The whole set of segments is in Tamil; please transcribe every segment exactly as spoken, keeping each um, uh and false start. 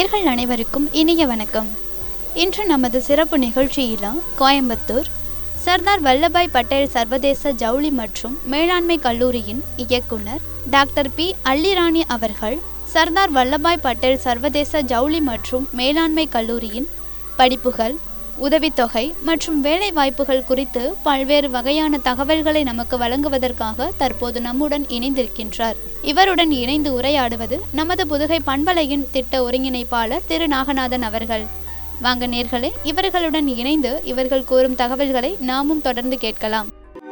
நேர்கள் அனைவருக்கும் இனிய வணக்கம். இன்று நமது சிறப்பு நிகழ்ச்சியில் கோயம்புத்தூர் சர்தார் வல்லபாய் பட்டேல் சர்வதேச ஜவுளி மற்றும் மேலாண்மை கல்லூரியின் இயக்குனர் டாக்டர் பி அல்லிராணி அவர்கள் சர்தார் வல்லபாய் பட்டேல் சர்வதேச ஜவுளி மற்றும் மேலாண்மை கல்லூரியின் படிப்புகள், உதவித்தொகை மற்றும் வேலை வாய்ப்புகள் குறித்து பல்வேறு வகையான தகவல்களை நமக்கு வழங்குவதற்காக தற்போது நம்முடன் இணைந்திருக்கின்றார். இவருடன் இணைந்து உரையாடுவது நமது புதுகை பண்பலையின் திட்ட ஒருங்கிணைப்பாளர் திரு நாகநாதன் அவர்கள். வாங்க நேர்களே, இவர்களுடன் இணைந்து இவர்கள் கூறும் தகவல்களை நாமும் தொடர்ந்து கேட்கலாம்.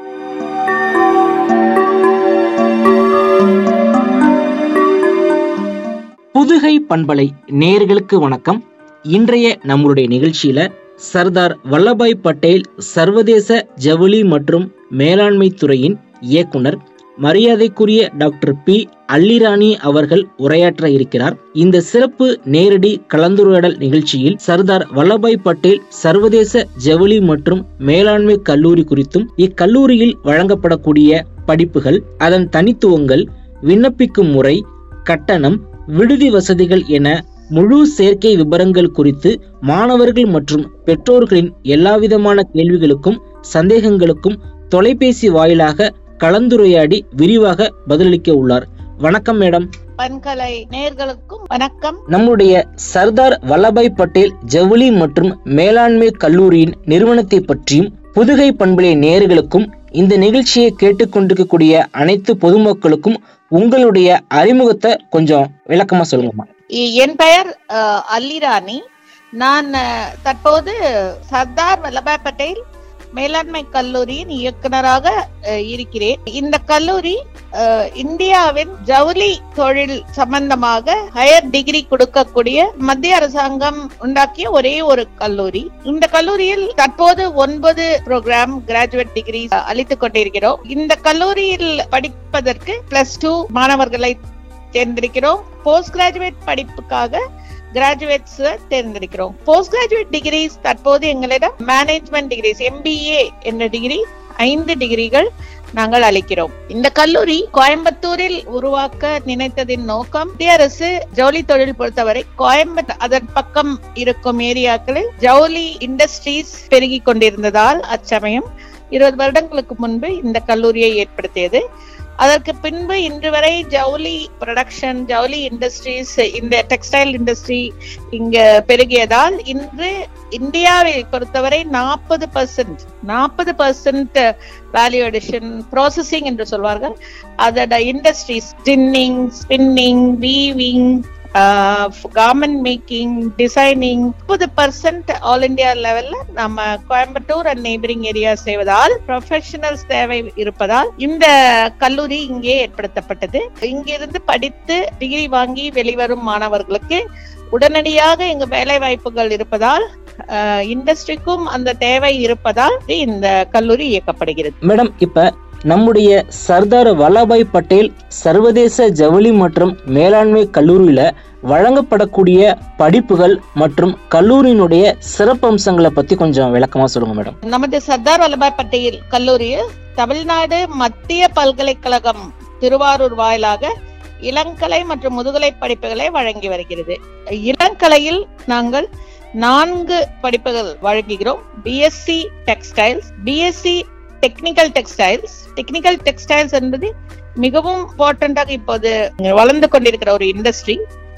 புதுகை பண்பலை நேயர்களுக்கு வணக்கம். இன்றைய நம்முடைய நிகழ்ச்சியில சர்தார் வல்லபாய் பட்டேல் சர்வதேச ஜவுளி மற்றும் மேலாண்மை துறையின் இயக்குனர் மரியாதைக்குரிய டாக்டர் பி அல்லிராணி அவர்கள் உரையாற்ற இருக்கிறார். இந்த சிறப்பு நேரடி கலந்துரையாடல் நிகழ்ச்சியில் சர்தார் வல்லபாய் பட்டேல் சர்வதேச ஜவுளி மற்றும் மேலாண்மை கல்லூரி குறித்தும், இக்கல்லூரியில் வழங்கப்படக்கூடிய படிப்புகள், அதன் தனித்துவங்கள், விண்ணப்பிக்கும் முறை, கட்டணம், விடுதி வசதிகள் என முழு சேர்க்கை விபரங்கள் குறித்து மாணவர்கள் மற்றும் பெற்றோர்களின் எல்லாவிதமான கேள்விகளுக்கும் சந்தேகங்களுக்கும் தொலைபேசி வாயிலாக கலந்துரையாடி விரிவாக பதிலளிக்க உள்ளார். வணக்கம் மேடம். பண்கலை நேயர்களுக்கும் வணக்கம். நம்முடைய சர்தார் வல்லபாய் பட்டேல் ஜவுளி மற்றும் மேலாண்மை கல்லூரியின் நிறுவனத்தை பற்றியும் புதுகை பண்பலை நேயர்களுக்கும் இந்த நிகழ்ச்சியை கேட்டுக்கொண்டிருக்கக்கூடிய அனைத்து பொதுமக்களுக்கும் உங்களுடைய அறிமுகத்தை கொஞ்சம் விளக்கமா சொல்லுங்கம்மா. என் பெயர் அல்லிராணி. நான் தற்போது சர்தார் வல்லபாய் பட்டேல் மேலாண்மை கல்லூரியின் இயக்குனராக இருக்கிறேன். இந்த கல்லூரி இந்தியாவின் ஜவுளி தொழில் சம்பந்தமாக ஹையர் டிகிரி கொடுக்கக்கூடிய மத்திய அரசாங்கம் உண்டாக்கிய ஒரே ஒரு கல்லூரி. இந்த கல்லூரியில் தற்போது ஒன்பது ப்ரோக்ராம் கிராஜுவேட் டிகிரி அளித்துக் கொண்டிருக்கிறோம். இந்த கல்லூரியில் படிப்பதற்கு பிளஸ் டூ மாணவர்களை தேர்ந்தெடுக்கிறோம். போஸ்ட் கிராஜுவேட் படிப்புக்காக கிராஜுவேட்ஸ் தேர்ந்தெடுக்கிறோம். போஸ்ட் கிராஜுவேட் டிகிரிஸ் தற்போது எங்களிடம் மேனேஜ்மெண்ட் டிகிரிஸ் எம்பிஏ என்ற டிகிரி ஐந்து டிகிரிகள் நாங்கள் அளிக்கிறோம். இந்த கல்லூரி கோயம்புத்தூரில் உருவாக்க நினைத்ததின் நோக்கம், மத்திய அரசு ஜவுளி தொழில் பொறுத்தவரை கோயம்புத்தூர் அதன் பக்கம் இருக்கும் ஏரியாக்களில் ஜவுளி இண்டஸ்ட்ரீஸ் பெருகி கொண்டிருந்ததால் அச்சமயம் இருபது வருடங்களுக்கு முன்பு இந்த கல்லூரியை ஏற்படுத்தியது. அதற்கு பின்பு இன்று வரை ஜவுளி ப்ரொடக்ஷன், ஜவுளி இண்டஸ்ட்ரீஸ், இந்த டெக்ஸ்டைல் இண்டஸ்ட்ரி இங்க பெருகியதால் இன்று இந்தியாவை பொறுத்தவரை நாற்பது பர்சன்ட் நாற்பது பர்சன்ட் வேல்யூ அடிஷன் ப்ராசஸிங் என்று சொல்வார்கள். அதோட இண்டஸ்ட்ரீஸ் ஸ்டின்னிங், spinning, weaving, garment making, designing முப்பது பர்சன்ட் ஆல் இந்தியா லெவல்ல நம்ம கோயம்புத்தூர் அண்ட் நெய்பரிங் ஏரியா செய்வதால் ப்ரொஃபஷனல்ஸ் தேவை இருப்பதால் இந்த கல்லூரி இங்கே ஏற்படுத்தப்பட்டது. இங்கிருந்து படித்து டிகிரி வாங்கி வெளிவரும் மாணவர்களுக்கு உடனடியாக இங்கு வேலை வாய்ப்புகள் இருப்பதால், இண்டஸ்ட்ரிக்கும் அந்த தேவை இருப்பதால் இந்த கல்லூரி இயக்கப்படுகிறது. மேடம், இப்ப நம்முடைய சர்தார் வல்லபாய் பட்டேல் சர்வதேச ஜவுளி மற்றும் மேலாண்மை கல்லூரியில வழங்கப்படக்கூடிய படிப்புகள் மற்றும் கல்லூரியினுடைய சிறப்பம்சங்களை பத்தி கொஞ்சம் விளக்கமா சொல்லுங்க மேடம். நமது சர்தார் வல்லபாய் பட்டேல் கல்லூரியில் தமிழ்நாடு மத்திய பல்கலைக்கழகம் திருவாரூர் வாயிலாக இளங்கலை மற்றும் முதுகலை படிப்புகளை வழங்கி வருகிறது. இளங்கலையில் நாங்கள் நான்கு படிப்புகள் வழங்குகிறோம். BSc textiles, BSc technical textiles. Technical textiles என்பது மிகவும் இம்பார்ட்டன்டாக இப்போது வளர்ந்து கொண்டிருக்கிற ஒரு இண்டஸ்ட்ரி.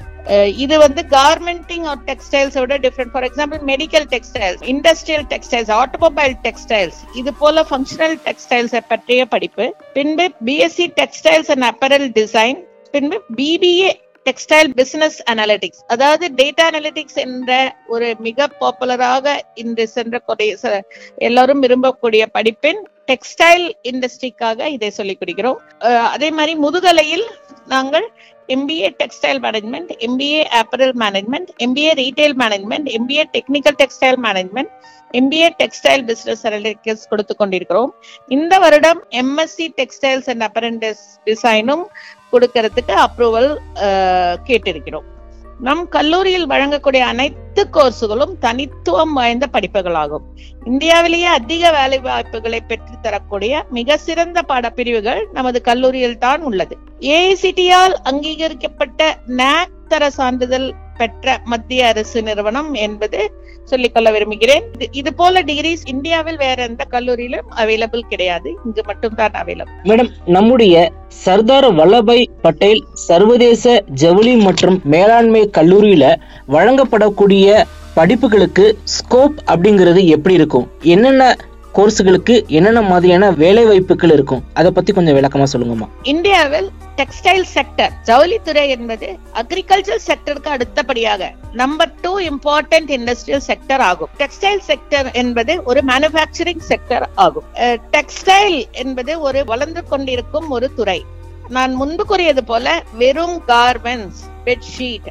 இது வந்து கார்மெண்டிங் ஆர் டெக்ஸ்டைல்ஸ் விட different. For example medical textiles, industrial textiles, automobile textiles, இது போல ஃபங்க்ஷனல் டெக்ஸ்டைல்ஸ் பற்றிய படிப்பு. பின்பு BSc textiles and apparel design. பின்பு பிபிஏ டெக்ஸ்டைல் பிசினஸ் அனாலிட்டிக்ஸ், அதாவது டேட்டா அனாலிட்டிக்ஸ் என்ற ஒரு மிக பாப்புலராக இன்று சென்ற எல்லாரும் விரும்பக்கூடிய படிப்பின் டெக்ஸ்டைல் இண்டஸ்ட்ரிக்காக இதை சொல்லிக் கொடுக்கிறோம். அதே மாதிரி முதுகலையில் நாங்கள் MBA textile management, MBA apparel management, MBA retail management, MBA technical textile management, MBA textile business analytics கொடுத்து கொண்டிருக்கிறோம். இந்த வருடம் எம்எஸ்சி டெக்ஸ்டைல்ஸ் அண்ட் அப்பரண்டிஸ் டிசைனும் கொடுக்கறதுக்கு அப்ரூவல் கேட்டிருக்கிறோம். நம் கல்லூரியில் வழங்கக்கூடிய அனைத்து கோர்ஸுகளும் தனித்துவம் வாய்ந்த படிப்புகளாகும். இந்தியாவிலேயே அதிக வேலை வாய்ப்புகளை பெற்று தரக்கூடிய மிக சிறந்த பாடப்பிரிவுகள் நமது கல்லூரியில் தான் உள்ளது. ஏஐசிடியால் அங்கீகரிக்கப்பட்ட நாக் தர சான்றிதழ் பெற்ற மத்திய அரசு நிறுவனம் என்பது சொல்லிக்கொள்ள விரும்புகிறேன். இது போல டிகிரிஸ் இந்தியாவில் வேற எந்த கல்லூரியிலும் அவைலபிள் கிடையாது, இங்கு மட்டும் தான் அவைலபிள். மேடம், நம்முடைய சர்தார் வல்லபாய் பட்டேல் சர்வதேச ஜவுளி மற்றும் மேலாண்மை கல்லூரியில வழங்கப்படக்கூடிய படிப்புகளுக்கு ஸ்கோப் அப்படிங்கிறது எப்படி இருக்கும்? என்னென்ன கோர்ஸுகளுக்கு என்னென்ன மாதிரியான வேலை வாய்ப்புகள் இருக்கும்? அதை பத்தி கொஞ்சம் விளக்கமா சொல்லுங்கம்மா. இந்தியாவில் டெக்ஸ்டைல் செக்டர், ஜவுளித்துறை என்பது அக்ரிகல்ச்சர் செக்டருக்கு அடுத்தபடியாக number two important industrial sector ஆகும். டெக்ஸ்டைல் செக்டர் என்பது ஒரு மேனுஃபேக்சரிங் செக்டர் ஆகும். டெக்ஸ்டைல் என்பது ஒரு வளர்ந்து கொண்டிருக்கும் ஒரு துறை. நான் முன்பு கூறியது போல வெறும் கார்மெண்ட்ஸ், பெட்ஷீட்,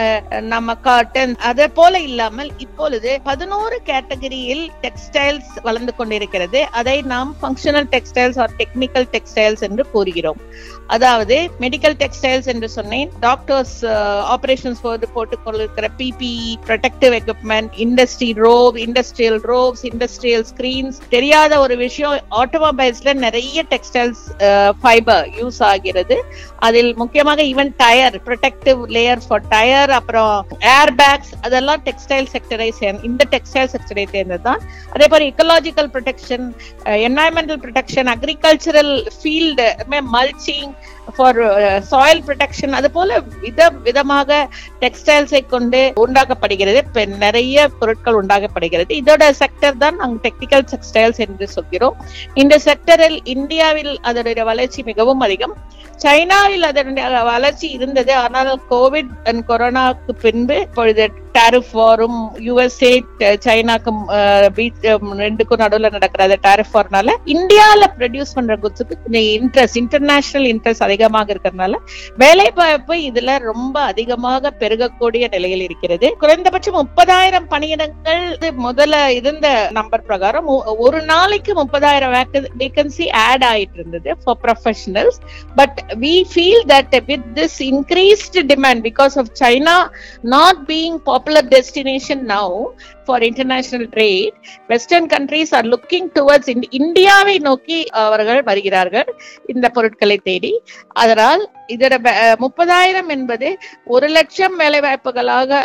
நம்ம காட்டன் அதே போல இல்லாமல் இப்பொழுது பதினோரு கேட்டகரியில் டெக்ஸ்டைல்ஸ் வளர்ந்து கொண்டிருக்கிறது. அதை நாம் functional textiles or technical textiles என்று கூறுகிறோம். அதாவது மெடிக்கல் டெக்ஸ்டைல்ஸ் என்று சொன்னேன், டாக்டர்ஸ் ஆபரேஷன்ஸ் போது போட்டுக் கொண்டிருக்கிற PPE, protective equipment, industry rope, industrial ropes, industrial screens. தெரியாத ஒரு விஷயம், ஆட்டோமொபைல்ஸ்ல நிறைய டெக்ஸ்டைல்ஸ் ஃபைபர் யூஸ் ஆகிறது. அதில் முக்கியமாக even tyre, protective layer for tyre, அப்புறம் ஏர் பேக்ஸ், அதெல்லாம் டெக்ஸ்டைல் செக்டரை சேர்ந்து இந்த டெக்ஸ்டைல் செக்டரை சேர்ந்தது தான். அதே போல ecological protection, environmental protection, agricultural field, mulching for soil protection, அது போல வித விதமாக டெக்ஸ்டைல்ஸை கொண்டு உண்டாக்கப்படுகிறது. நிறைய பொருட்கள் உண்டாக்கப்படுகிறது. இதோட செக்டர் தான் நாங்கள் டெக்னிக்கல் டெக்ஸ்டைல்ஸ் என்று சொல்கிறோம். இந்த செக்டரில் இந்தியாவில் அதனுடைய வளர்ச்சி மிகவும் அதிகம். சைனாவில் அதனுடைய வளர்ச்சி இருந்தது. ஆனால் கோவிட் அண்ட் கொரோனாக்கு பின்பு இப்பொழுது டாரிஃப் வாரும் யூஎஸ்ஏ சைனாக்கும் ரெண்டுக்கும் நடுவில் நடக்கிற டாரிஃப் வார்னால இந்தியால ப்ரொடியூஸ் பண்ற குட்ஸுக்கு கொஞ்சம் இன்ட்ரெஸ்ட், இன்டர்நேஷனல் இன்ட்ரெஸ்ட் அதிகமாக இருக்கிறதுனால வேலை வாய்ப்பு இதுல ரொம்ப அதிகமாக பெருகக்கூடிய நிலையில் இருக்கிறது. குறைந்தபட்சம் முப்பதாயிரம் பணியிடங்கள் முதல்ல இருந்த நம்பர் பிரகாரம் ஒரு நாளைக்கு முப்பதாயிரம் வேகன்சி ஆட் ஆயிட்டு இருந்தது for professionals. But we feel that with this increased demand because of China not being popular destination now for international trade, western countries are looking towards இந்தியாவை நோக்கி அவர்கள் வருகிறார்கள் இந்த பொருட்களை தேடி. அதனால் இதோட முப்பதாயிரம் என்பது ஒரு லட்சம் வேலை வாய்ப்புகளாக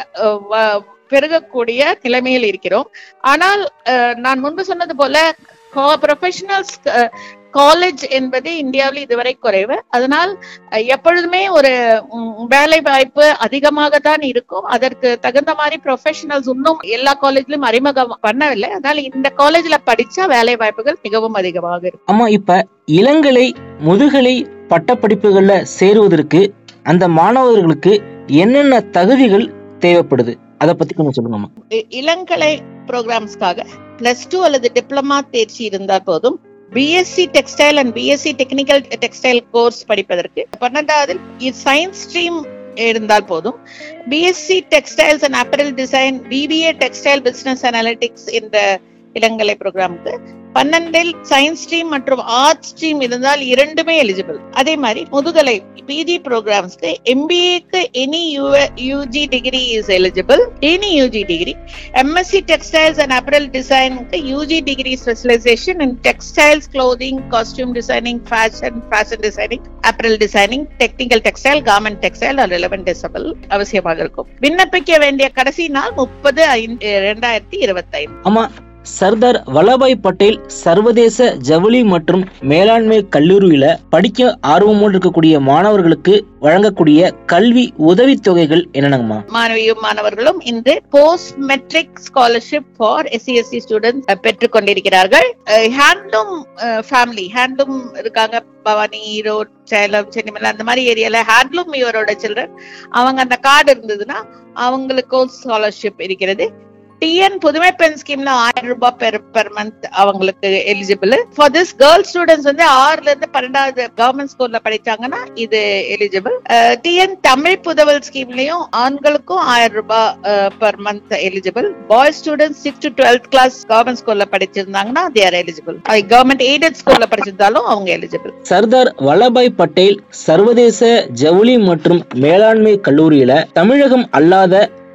பெருகக்கூடிய நிலைமையில் இருக்கிறோம். ஆனால் நான் முன்பு சொன்னது போல ப்ரொஃபஷனல்ஸ் காலேஜ் என்பது இந்தியாவில் இதுவரை குறைவு. அதனால் எப்பொழுதுமே ஒரு வேலை வாய்ப்பு அதிகமாக தான் இருக்கும். அதற்கு தகுந்த மாதிரி ப்ரொஃபஷனல்ஸ் இன்னும் எல்லா காலேஜ்லயும் அறிமுகம் பண்ணவில்லை. அதனால இந்த காலேஜ்ல படிச்சா வேலை வாய்ப்புகள் மிகவும் அதிகமாக இருக்கும். ஆமா, இப்ப இளங்கலை முதுகலை பட்டப்படிப்புகள்ல சேருவதற்கு அந்த மாணவர்களுக்கு என்னென்ன தகுதிகள் தேவைப்படுது, அதை பத்தி கொஞ்சம் சொல்லுங்கம்மா. இளங்கலை ப்ரோக்ராம்ஸ்க்காக பிளஸ் டூ அல்லது டிப்ளமா தேர்ச்சி இருந்தால் போதும். BSc textile and BSc technical textile course படிப்பதற்கு பன்னெண்டாவதில் சயின்ஸ் ஸ்ட்ரீம் இருந்தால் போதும். BSc textiles and apparel design, BBA textile business analytics என்ற இளங்கலை ப்ரோக்ராமுக்கு பன்னெண்டில் சயின்ஸ் ஸ்ட்ரீம் மற்றும் ஆர்ட் ஸ்ட்ரீம் இருந்தால் இரண்டுமே எலிஜிபிள். அதே மாதிரி முதுகலை பிஜி ப்ரோக்ராம்ஸ்க்கு எம்பிஏக்கு any UG degree is eligible, any UG degree. MSc textiles and apparel டிசைனுக்கு UG degree specialisation in textiles, clothing, costume designing, fashion, fashion designing, apparel designing, technical textile, garment textile or relevant discipline அவசியமாக இருக்கும். விண்ணப்பிக்க வேண்டிய கடைசி நாள் முப்பது ஐந்து இரண்டாயிரத்தி இருபத்தி ஐந்து. ஆமா, சர்தார் வல்லபாய் பட்டேல் சர்வதேச ஜவுளி மற்றும் மேலாண்மை கல்லூரியில படிக்க ஆர்வமோடு இருக்கக்கூடிய மாணவர்களுக்கு வழங்கக்கூடிய கல்வி உதவித்தொகைகள் என்னென்னங்கம்மா? மாணவியும் மாணவர்களும் இன்று post matric scholarship for SC ST students பெற்றுக் கொண்டிருக்கிறார்கள். ஹேண்ட்லூம் ஃபேமிலி, ஹேண்ட்லூம் இருக்காங்க பவானி, ஈரோடு, சேலம், சென்னிமலை அந்த மாதிரி ஏரியால ஹேண்ட்லூம் இவரோட சில்ட்ரன், அவங்க அந்த கார்டு இருந்ததுன்னா அவங்களுக்கும் ஸ்காலர்ஷிப் இருக்கிறது. டிஎன் புதுமை பெண் ஸ்கீம்ல ஆயிரம் ரூபாய் பெர் பெர் மந்த் அவங்களுக்கு eligible. For this girl students வந்து ஆறுல இருந்து பன்னெண்டாவது கவர்மெண்ட் ஸ்கூல்ல படிச்சாங்கன்னா இது எலிஜிபிள். டிஎன் தமிழ் புதவல் ஸ்கீம்லயும் ஆண்களுக்கும் ஆயிரம் ரூபாய் per month eligible. Boy students six to twelfth class government ஸ்கூல்ல படிச்சிருந்தாங்கன்னா they are eligible. Government aided ஸ்கூல்ல படிச்சிருந்தாலும் அவங்க எலிஜிபிள். சர்தார் வல்லபாய் பட்டேல் சர்வதேச ஜவுளி மற்றும் மேலாண்மை கல்லூரியில தமிழகம் அல்லாத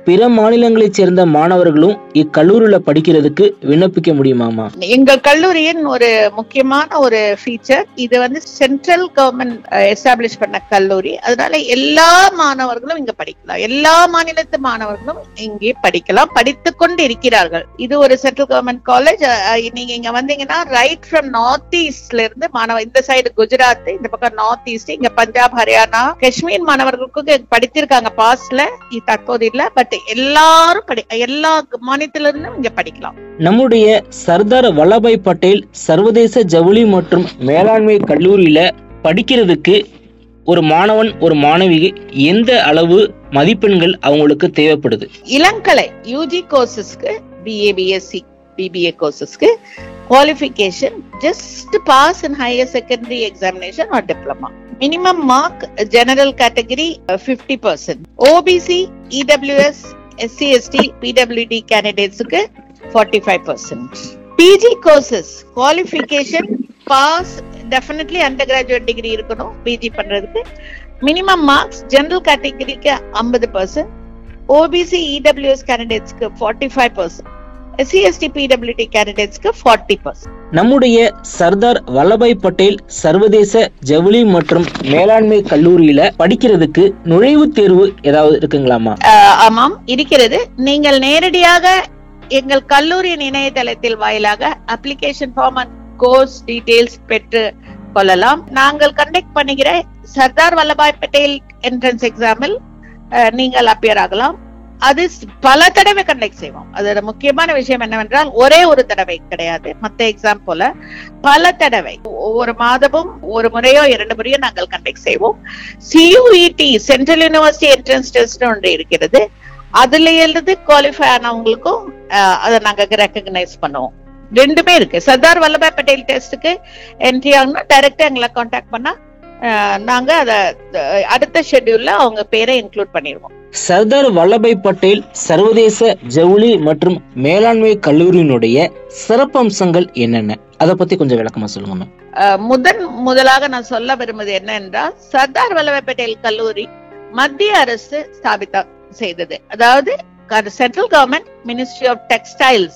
பிற மாநிலங்களைச் சேர்ந்த மாணவர்களும் இக்கல்லூரியில படிக்கிறதுக்கு விண்ணப்பிக்க முடியுமாமா? எங்கள் கல்லூரியின் ஒரு முக்கியமான ஒரு ஃபீச்சர், இது வந்து சென்ட்ரல் கவர்மெண்ட் எஸ்டாப்ளிஷ் பண்ண கல்லூரி. அதனால எல்லா மாணவர்களும் இங்க படிக்கலாம், எல்லா மாநிலத்து மாணவர்களும் இங்கே படிக்கலாம், படித்துக் கொண்டு இருக்கிறார்கள். இது ஒரு சென்ட்ரல் கவர்மெண்ட் காலேஜ். நீங்க இங்க வந்தீங்கன்னா ரைட் ஃப்ரம் நார்த் ஈஸ்ட்ல இருந்து மாணவர், இந்த சைடு குஜராத், இந்த பக்கம் நார்த் ஈஸ்ட், இங்க பஞ்சாப், ஹரியானா, காஷ்மீர் மாணவர்களுக்கு படித்திருக்காங்க பாஸ்ட்ல, தற்போது இல்ல. பட் எல்லாரும் படி எல்லா மாநிலத்தில இருந்தும் இங்க படிக்கலாம். நம்முடைய சர்தார் வல்லபாய் பட்டேல் சர்வதேச ஜவுளி மற்றும் மேலாண்மை கல்லூரியில படிக்கிறதுக்கு ஒரு மாணவன் ஒரு மாணவிக்கு எந்த அளவு மதிப்பெண்கள் அவங்களுக்கு தேவைப்படுது? இளங்கலை யூஜி கோர்சஸ்க்கு, பிஏ, பிஎஸ்சி, பிபிஏ கோர்சஸ்க்கு qualification just pass in higher secondary examination or diploma. Minimum mark general category uh, fifty percent. O B C, E W S, S C S T, P W D candidates க்கு forty-five percent. P G courses qualification pass definitely undergraduate degree இருக்கணும் P G பண்றதுக்கு. Minimum marks general category க்கு fifty percent. O B C, E W S candidates க்கு forty-five percent. S C S T, P W D candidates க்கு forty percent. நம்முடைய சர்தார் வல்லபாய் பட்டேல் சர்வதேச ஜவுளி மற்றும் மேலாண்மை கல்லூரியில படிக்கிறதுக்கு நுழைவுத் தேர்வு ஏதாவது இருக்குங்களாமா? ஆமாம், இருக்கிறது. நீங்கள் நேரடியாக எங்கள் கல்லூரியின் இணையதளத்தில் வாயிலாக application form and course details பெற்று கொள்ளலாம். நாங்கள் கண்டக்ட் பண்ணுகிற சர்தார் வல்லபாய் பட்டேல் என்ட்ரன்ஸ் எக்ஸாமில் நீங்கள் அப்பியர் ஆகலாம். அது பல தடவை கண்டக்ட் செய்வோம். அதோட முக்கியமான விஷயம் என்னவென்றால் ஒரே ஒரு தடவை கிடையாது, மற்ற எக்ஸாம் போல பல தடவை, ஒவ்வொரு மாதமும் ஒரு முறையோ இரண்டு முறையோ நாங்கள் கண்டக்ட் செய்வோம். C U E T central university entrance test ஒன்று இருக்கிறது. அதுல எழுது குவாலிஃபை ஆனவங்களுக்கும் அதை நாங்க ரெக்கக்னைஸ் பண்ணுவோம். ரெண்டுமே இருக்கு. சர்தார் வல்லபாய் பட்டேல் டெஸ்டுக்கு என்ட்ரி ஆகணும், டைரக்டா எங்களை கான்டாக்ட் பண்ணா நாங்க அத அடுத்த ஷெட்யூல்ல அவங்க பேரை இன்க்ளூட் பண்ணிடுவோம். சர்தார் வல்லபாய் பட்டேல் சர்வதேச ஜவுளி மற்றும் மேலாண்மை கல்லூரியினுடைய சிறப்பம்சங்கள் என்னென்ன, அதை பத்தி கொஞ்சம் விளக்கமா சொல்லுங்க. முதன் முதலாக நான் சொல்ல விரும்புவது என்ன என்றால், சர்தார் வல்லபாய் பட்டேல் கல்லூரி மத்திய அரசு ஸ்தாபிதம் செய்தது. அதாவது central government ministry of textiles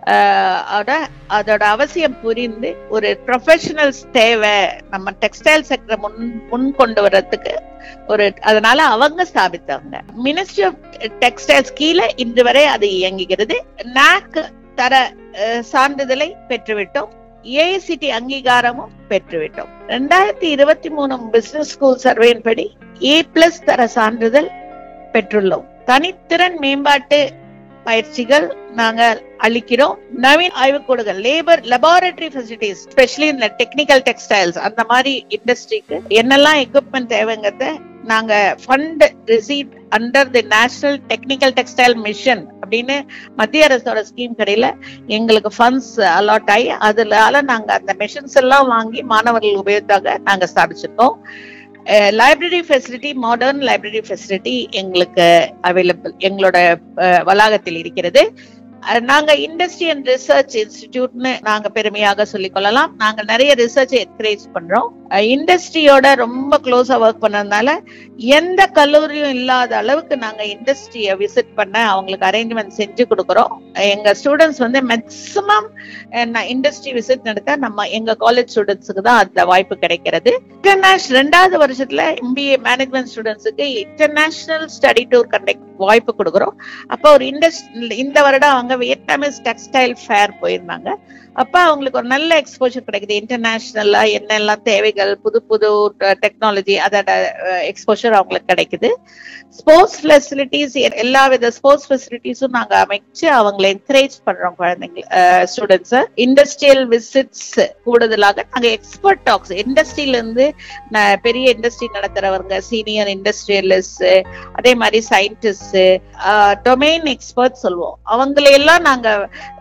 அதோட அவசியம் புரிந்து ஒரு ப்ரொஃபஷனல்ஸ் தேவை நம்ம டெக்ஸ்டைல் செக்டர் முன் முன் கொண்டு வர்றதுக்கு ஒரு, அதனால அவங்க ஸ்தாபித்தாங்க. மினிஸ்ட்ரி ஆஃப் டெக்ஸ்டைல்ஸ் கீழே இன்று வரை அது இயங்குகிறது. நாக் தர சான்றிதழை பெற்றுவிட்டோம், A I C T அங்கீகாரமும் பெற்றுவிட்டோம். ரெண்டாயிரத்தி இருபத்தி மூணு பிசினஸ் ஸ்கூல் சர்வேயின் படி ஏ பிளஸ் தர சான்றிதழ் பெற்றுள்ளோம். தனித்திறன் மேம்பாட்டு பயிற்சிகள் நாங்கள் அளிக்கிறோம். நவீன ஆய்வுக்கூடங்கள், லேபர் லெபார்டரி ஃபெசிலிட்டிஸ், ஸ்பெஷலி இந்த டெக்னிக்கல் டெக்ஸ்டைல்ஸ் அந்த மாதிரி இண்டஸ்ட்ரிக்கு என்னெல்லாம் எக்யூப்மெண்ட் தேவைங்கிறத நாங்க fund receive under the national technical textile mission அப்படின்னு மத்திய அரசோட ஸ்கீம் கடையில எங்களுக்கு ஃபண்ட்ஸ் அலாட் ஆகி அதனால நாங்க அந்த மிஷன்ஸ் எல்லாம் வாங்கி மாணவர்கள் உபயோகத்தாக நாங்க ஸ்தாபிச்சிருக்கோம். Library facility, modern library facility எங்களுக்கு அவைலபிள் எங்களோட வளாகத்தில் இருக்கிறது. நாங்க இண்டஸ்ட்ரி அண்ட் ரிசர்ச் இன்ஸ்டிடியூட்னு நாங்க பெருமையாக சொல்லிக் கொள்ளலாம். நாங்க நிறைய ரிசர்ச் என்கரேஜ் பண்றோம். இண்டஸ்ட்ரியோட ரொம்ப க்ளோஸா ஒர்க் பண்ணதுனால எந்த கல்லூரியும் இல்லாத அளவுக்கு நாங்க இண்டஸ்ட்ரியை விசிட் பண்ண அவங்களுக்கு அரேஞ்ச்மெண்ட் செஞ்சு கொடுக்கறோம். எங்க ஸ்டூடெண்ட்ஸ் வந்து மேக்சிமம் இண்டஸ்ட்ரி விசிட் நடத்த நம்ம எங்க காலேஜ் ஸ்டூடெண்ட்ஸுக்கு தான் அந்த வாய்ப்பு கிடைக்கிறது. இன்டர்நேஷனல் ரெண்டாவது வருஷத்துல எம்பிஏ மேனேஜ்மெண்ட் ஸ்டூடெண்ட்ஸுக்கு இன்டர்நேஷனல் ஸ்டடி டூர் கண்டக்ட் வாய்ப்பு கொடுக்குறோம். அப்ப ஒரு இண்டஸ்ட்ரி இந்த வருடம் அவங்க வியட்நாமிஸ் டெக்ஸ்டைல் ஃபேர் போயிருந்தாங்க. அப்ப அவங்களுக்கு ஒரு நல்ல எக்ஸ்போஜர் கிடைக்குது. இன்டர்நேஷனலா என்னெல்லாம் தேவைகள், புது புது டெக்னாலஜி, அதோட எக்ஸ்போஜர் அவங்களுக்கு கிடைக்குது. ஸ்போர்ட்ஸ் ஃபெசிலிட்டிஸ், எல்லா வித ஸ்போர்ட்ஸ் ஃபெசிலிட்டிஸும் நாங்க அமைச்சு அவங்களை என்கரேஜ் பண்றோம் குழந்தைங்க ஸ்டூடெண்ட்ஸ். இண்டஸ்ட்ரியல் விசிட்ஸ் கூடுதலாக நாங்க எக்ஸ்பர்ட் டாக்ஸ், இண்டஸ்ட்ரியில இருந்து பெரிய இண்டஸ்ட்ரி நடத்துறவங்க, சீனியர் இண்டஸ்ட்ரியலிஸ்ட், அதே மாதிரி சயின்டிஸ்ட், டொமைன் எக்ஸ்பர்ட் சொல்லுவோம், அவங்களையெல்லாம் நாங்க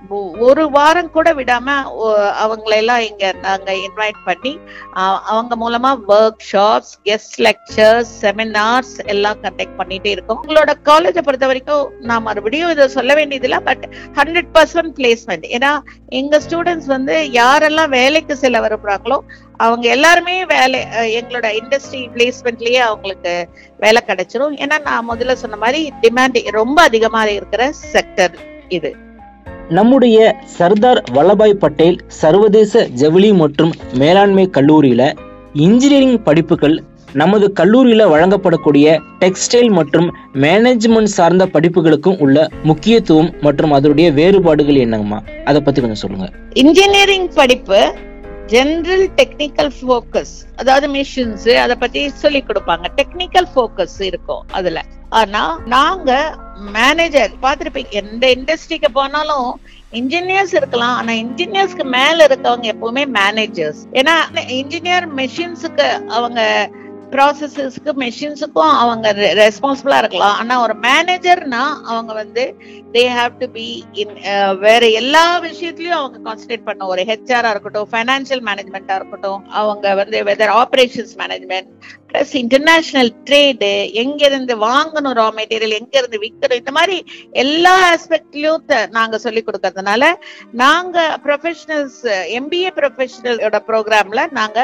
ஒரு வாரம் கூட விடாம அவங்களெல்லாம் இங்க நாங்க இன்வைட் பண்ணி அவங்க மூலமா workshops, guest lectures, seminars எல்லாம் கண்டக்ட் பண்ணிட்டே இருக்கோம். உங்களோட காலேஜை பொறுத்த வரைக்கும் நான் மறுபடியும் இதை சொல்ல வேண்டியதில்லை, பட் ஹண்ட்ரட் பர்சன்ட் பிளேஸ்மெண்ட். ஏன்னா எங்க ஸ்டூடெண்ட்ஸ் வந்து யாரெல்லாம் வேலைக்கு செல்ல விரும்புறாங்களோ அவங்க எல்லாருமே வேலை எங்களோட இண்டஸ்ட்ரி பிளேஸ்மெண்ட்லயே அவங்களுக்கு வேலை கிடைச்சிரும். ஏன்னா நான் முதல்ல சொன்ன மாதிரி டிமாண்ட் ரொம்ப அதிகமா இருக்கிற செக்டர் இது. நம்முடைய சர்தார் வல்லபாய் பட்டேல் சர்வதேச ஜவுளி மற்றும் மேலாண்மை கல்லூரியில இன்ஜினியரிங் படிப்புகள் நமது கல்லூரியில வழங்கப்படக்கூடிய டெக்ஸ்டைல் மற்றும் மேனேஜ்மெண்ட் சார்ந்த படிப்புகளுக்கும் உள்ள முக்கியத்துவம் மற்றும் அதனுடைய வேறுபாடுகள் என்னங்கம்மா, அதை பத்தி கொஞ்சம் சொல்லுங்க. இன்ஜினியரிங் படிப்பு ஜெனரல் டெக்னிக்கல் ஃபோக்கஸ், அதாவது மிஷின்ஸ் அதை பத்தி சொல்லி கொடுப்பாங்க, டெக்னிக்கல் ஃபோக்கஸ் இருக்கும் அதுல. ஆனா நாங்க மேனேஜர் பார்த்திருப்பீங்க, எந்த இண்டஸ்ட்ரிக்கு போனாலும் இன்ஜினியர்ஸ் இருக்கலாம், ஆனா இன்ஜினியர்ஸ்க்கு மேல இருக்கவங்க எப்பவுமே மேனேஜர்ஸ். ஏன்னா இன்ஜினியர் மெஷின்ஸுக்கு அவங்க ப்ராசஸஸ்க்கு மெஷின்ஸுக்கும் அவங்க ரெஸ்பான்சிபிளா இருக்கலாம். ஆனா ஒரு மேனேஜர்னா அவங்க வந்து they have to be in வேற எல்லா விஷயத்திலயும் அவங்க கான்சன்ட்ரேட் பண்ண, ஒரு ஹெச்ஆரா இருக்கட்டும், ஃபைனான்சியல் மேனேஜ்மெண்டா இருக்கட்டும், அவங்க வந்து whether operations management plus international trade, எங்க இருந்து வாங்கணும் ரா மெட்டீரியல், எங்க இருந்து விற்கணும், இந்த மாதிரி எல்லா ஆஸ்பெக்ட்லயும் நாங்க சொல்லி கொடுக்கறதுனால நாங்க ப்ரொஃபஷனல்ஸ் எம்பிஏ ப்ரொஃபஷனலோட ப்ரோக்ராம்ல நாங்க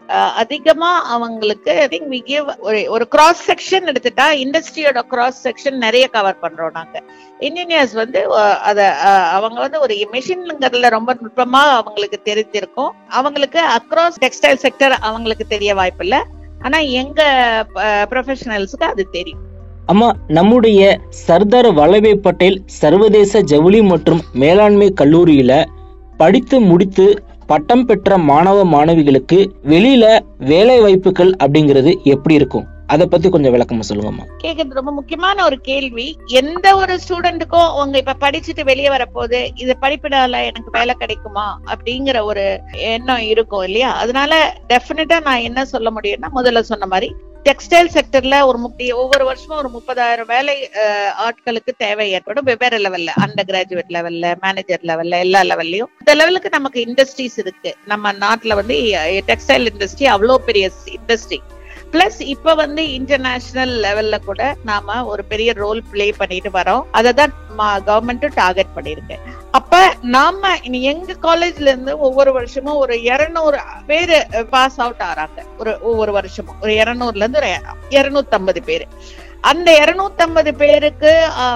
அதிகமா அவங்களுக்கு we give ஒரு கிராஸ் செக்ஷன் எடுத்துட்டா இண்டஸ்ட்ரியோட கிராஸ் செக்ஷன் நிறைய கவர் பண்றோம் நாங்க. இன்ஜினியர்ஸ் வந்து அத அவங்க வந்து ஒரு மெஷின்ங்கிறதுல ரொம்ப நுட்பமா அவங்களுக்கு தெரிஞ்சிருக்கும், அவங்களுக்கு அக்ராஸ் டெக்ஸ்டைல் செக்டர் அவங்களுக்கு தெரிய வாய்ப்பு இல்லை, ஆனா எங்க ப்ரொஃபஷனல்ஸ்க்கு அது தெரியும். அம்மா, நம்முடைய சர்தார் வல்லபாய் பட்டேல் சர்வதேச ஜவுளி மற்றும் மேலாண்மை கல்லூரியில படித்து முடித்து பட்டம் பெற்ற மாணவ மாணவிகளுக்கு வெளியில வேலை வாய்ப்புகள் அப்படிங்கிறது எப்படி இருக்கும், அதை பத்தி கொஞ்சம் விளக்கமா சொல்லுங்கம்மா. கேக்குறது ரொம்ப முக்கியமான ஒரு கேள்வி. எந்த ஒரு ஸ்டூடெண்ட்டுக்கும் அவங்க இப்ப படிச்சுட்டு வெளியே வரப்போது இது படிப்பினால எனக்கு வேலை கிடைக்குமா அப்படிங்கிற ஒரு எண்ணம் இருக்கும் இல்லையா? அதனால டெஃபினட்டா நான் என்ன சொல்ல முடியும்னா, முதல்ல சொன்ன மாதிரி டெக்ஸ்டைல் செக்டர்ல ஒரு முக்கிய ஒவ்வொரு வருஷமும் ஒரு முப்பதாயிரம் வேலை ஆட்களுக்கு தேவை ஏற்படும், வெவ்வேறு லெவல்ல, அண்டர் கிராஜுவேட் லெவல்ல, மேனேஜர் லெவல்ல, எல்லா லெவல்லையும். இந்த லெவலுக்கு நமக்கு இண்டஸ்ட்ரீஸ் இருக்கு. நம்ம நாட்டுல வந்து டெக்ஸ்டைல் இண்டஸ்ட்ரி அவ்வளோ பெரிய இண்டஸ்ட்ரி. பிளஸ் இப்ப வந்து இன்டர்நேஷனல் லெவல்ல கூட நாம ஒரு பெரிய ரோல் பிளே பண்ணிட்டு வரோம். அததான் கவர்மெண்ட் டார்கெட் பண்ணிருக்கு. அப்ப நாம எங்க காலேஜ்ல இருந்து ஒவ்வொரு வருஷமும் ஒரு இருநூறு பேரு பாஸ் அவுட் ஆறாங்க. ஒரு ஒவ்வொரு வருஷமும் ஒரு இருநூறுல இருந்து ஒரு இருநூத்தி ஐம்பது பேரு. அந்த இருநூத்தி ஐம்பது பேருக்கு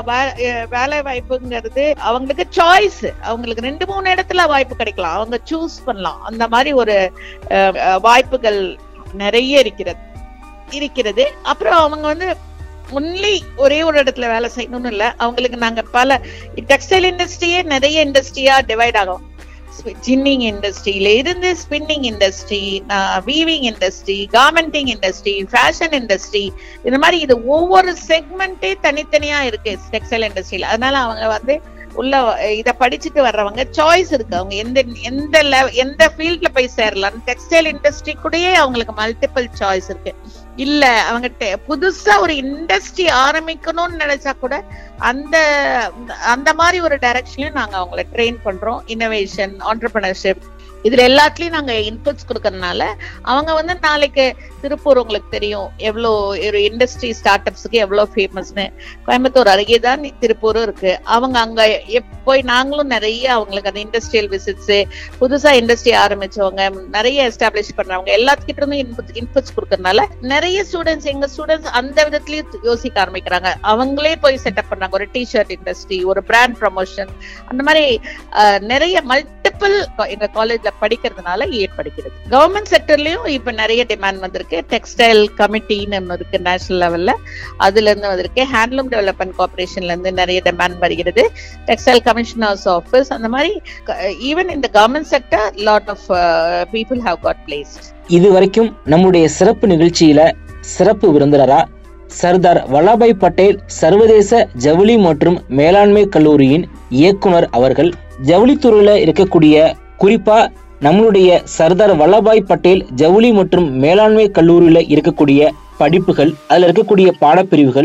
வேலை வாய்ப்புங்கிறது அவங்களுக்கு சாய்ஸ், அவங்களுக்கு ரெண்டு மூணு இடத்துல வாய்ப்பு கிடைக்கலாம், அவங்க சூஸ் பண்ணலாம். அந்த மாதிரி ஒரு வாய்ப்புகள் நிறைய இருக்கிறது இருக்கிறது அப்புறம் அவங்க வந்து ஒன்லி ஒரே ஒரு இடத்துல வேலை செய்யணும்னு இல்ல, அவங்களுக்கு நாங்க பல டெக்ஸ்டைல் இண்டஸ்ட்ரியே நிறைய இண்டஸ்ட்ரியா டிவைட் ஆகும். ஜின்னிங் இண்டஸ்ட்ரியில இருந்து spinning industry, weaving industry, garmenting industry, fashion industry, இந்த மாதிரி இது ஒவ்வொரு செக்மெண்டே தனித்தனியா இருக்கு டெக்ஸ்டைல் இண்டஸ்ட்ரியில. அதனால அவங்க வந்து உள்ள இத படிச்சுட்டு வர்றவங்க சாய்ஸ் இருக்கு, அவங்க எந்த எந்த எந்த ஃபீல்ட்ல போய் சேரலாம். டெக்ஸ்டைல் இண்டஸ்ட்ரி கூடயே அவங்களுக்கு மல்டிபிள் சாய்ஸ் இருக்கு. இல்ல அவங்க புதுசா ஒரு இண்டஸ்ட்ரி ஆரம்பிக்கணும்னு நினைச்சா கூட அந்த அந்த மாதிரி ஒரு டைரக்ஷன்லயும் நாங்க அவங்களை ட்ரெயின் பண்றோம். இன்னோவேஷன், ஆண்டர்பிரினர்ஷிப், இதுல எல்லாத்துலயும் நாங்க இன்புட்ஸ் கொடுக்கறதுனால அவங்க வந்து நாளைக்கு திருப்பூர் உங்களுக்கு தெரியும் எவ்வளோ ஒரு இண்டஸ்ட்ரி ஸ்டார்ட் அப்ஸுக்கு எவ்வளோ ஃபேமஸ்னு. கோயம்புத்தூர் அருகே தான் திருப்பூரும் இருக்கு. அவங்க அங்க போய் நாங்களும் நிறைய அவங்களுக்கு அந்த இண்டஸ்ட்ரியல் விசிட்ஸ், புதுசா இண்டஸ்ட்ரி ஆரம்பிச்சவங்க, நிறைய எஸ்டாப்ளிஷ் பண்றவங்க எல்லாத்துக்கிட்ட இருந்தும் இன்புட் இன்புட்ஸ் கொடுக்கறதுனால நிறைய ஸ்டூடெண்ட்ஸ் எங்க ஸ்டூடெண்ட்ஸ் அந்த விதத்துலயும் யோசிக்க ஆரம்பிக்கிறாங்க. அவங்களே போய் செட்டப் பண்றாங்க ஒரு டிஷர்ட் இண்டஸ்ட்ரி, ஒரு பிராண்ட் ப்ரமோஷன், அந்த மாதிரி நிறைய மல்டிபிள் எங்க காலேஜ்ல படிக்கிறதுனால ஏற்படுகிறது. கவர்மெண்ட் செக்டர்லயும் இப்ப நிறைய டிமாண்ட் வந்திருக்கு. டெக்ஸ்டைல் கமிட்டின்னு இருக்கு நேஷனல் லெவல்ல, அதுல இருந்து வந்திருக்கு. ஹேண்ட்லூம் டெவலப்மெண்ட் கார்பரேஷன்ல இருந்து நிறைய டிமாண்ட் வருகிறது. டெக்ஸ்டைல் கமிஷனர்ஸ் ஆஃபீஸ், அந்த மாதிரி ஈவன் இந்த government sector lot of people have got placed. இது வரைக்கும் நம்முடைய சிறப்பு நிகழ்ச்சியில சிறப்பு விருந்தினரா சர்தார் வல்லபாய் பட்டேல் சர்வதேச ஜவுளி மற்றும் மேலாண்மை கல்லூரியின் இயக்குனர் அவர்கள் ஜவுளித்துறையில இருக்கக்கூடிய, குறிப்பா நம்மளுடைய சர்தார் வல்லபாய் பட்டேல் ஜவுளி மற்றும் மேலாண்மை கல்லூரியில இருக்கக்கூடிய படிப்புகள், அதுல இருக்கக்கூடிய பாடப்பிரிவுகள்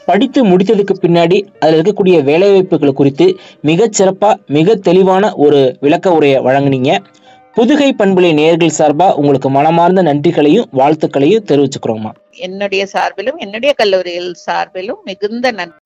படித்து முடித்ததுக்கு பின்னாடி அதில் இருக்கக்கூடிய வேலைவாய்ப்புகள் குறித்து மிகச் சிறப்பா மிக தெளிவான ஒரு விளக்க உரையை வழங்குனீங்க. புதுகை பண்பலை நேயர்கள் சார்பா உங்களுக்கு மனமார்ந்த நன்றிகளையும் வாழ்த்துக்களையும் தெரிவிச்சுக்கிறோமா. என்னுடைய சார்பிலும் என்னுடைய கல்லூரியில் சார்பிலும் மிகுந்த நன்றி.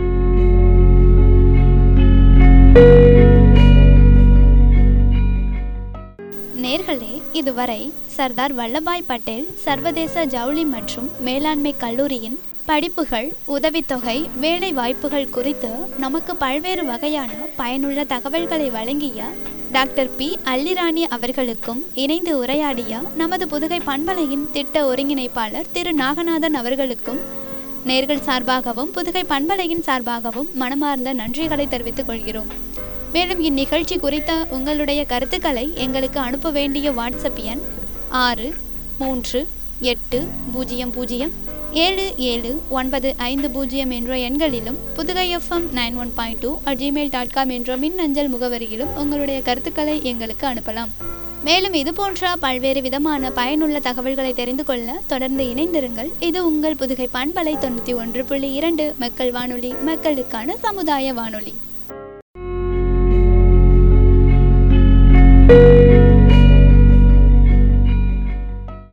நேர்களே, இதுவரை சர்தார் வல்லபாய் பட்டேல் சர்வதேச ஜவுளி மற்றும் மேலாண்மை கல்லூரியின் படிப்புகள், உதவித்தொகை, வேலை வாய்ப்புகள் குறித்து நமக்கு பல்வேறு வகையான பயனுள்ள தகவல்களை வழங்கிய டாக்டர் பி அல்லிராணி அவர்களுக்கும் இணைந்து உரையாடிய நமது புதுகை பண்பலையின் திட்ட ஒருங்கிணைப்பாளர் திரு நாகநாதன் அவர்களுக்கும் நேர்கள் சார்பாகவும் புதுகை பண்பலையின் சார்பாகவும் மனமார்ந்த நன்றிகளை தெரிவித்துக் கொள்கிறோம். மேலும் இந்நிகழ்ச்சி குறித்த உங்களுடைய கருத்துக்களை எங்களுக்கு அனுப்ப வேண்டிய வாட்ஸ்அப் எண் ஆறு மூன்று எட்டு பூஜ்ஜியம் பூஜ்ஜியம் ஏழு ஏழு ஒன்பது ஐந்து பூஜ்ஜியம் என்ற எண்களிலும் Pudhugai FM nine one point two at Gmail dot com என்ற மின்னஞ்சல் முகவரியிலும் உங்களுடைய கருத்துக்களை எங்களுக்கு அனுப்பலாம். மேலும் இது போன்ற பல்வேறு விதமான பயனுள்ள தகவல்களை தெரிந்து கொள்ள தொடர்ந்து இணைந்திருங்கள். இது உங்கள் புதுகை பண்பலை தொண்ணூற்றி ஒன்று புள்ளி இரண்டு மக்கள் வானொலி, மக்களுக்கான சமுதாய வானொலி.